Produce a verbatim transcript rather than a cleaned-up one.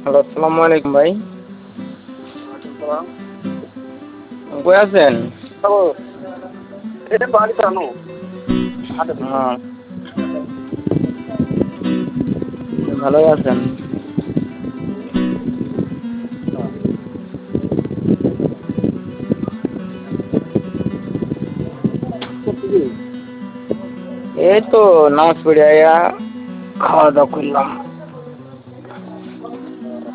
Hello, আসসালামু আলাইকুম ভাই। সালাম। কই আছেন? হ্যালো, এটা বাড়িতে আনো। হাতে দিন। হ্যাঁ, ভালোই আছেন? এই তো নামাজ পড়ে আইয়া খাওয়া দাওয়া করলাম।